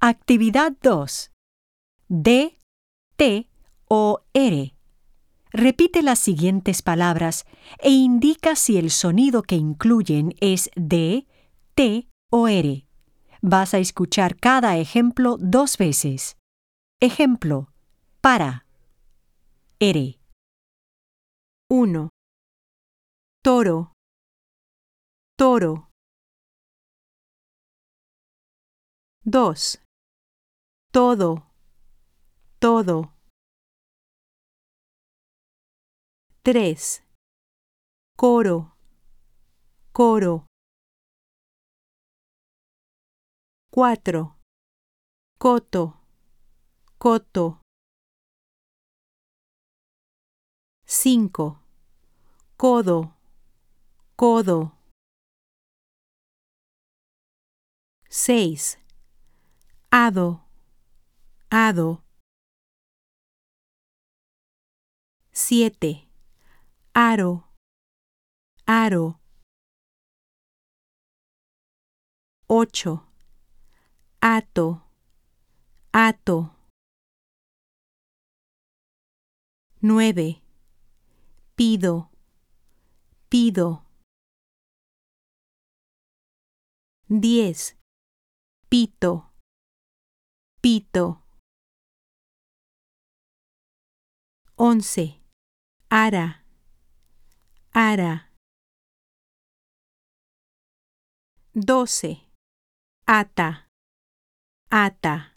Actividad 2. D, T o R. Repite las siguientes palabras e indica si el sonido que incluyen es D, T o R. Vas a escuchar cada ejemplo 2 veces. Ejemplo: para. R. 1. Toro, toro. 2. Todo, todo. 3. Coro, coro. 4. Coto, coto. 5. Codo, codo. 6. Hado, hado. 7. Aro, aro. 8. Hato, hato. 9. Pido, pido. 10. Pito, pito. 11. Ara, ara. 12. Ata, ata.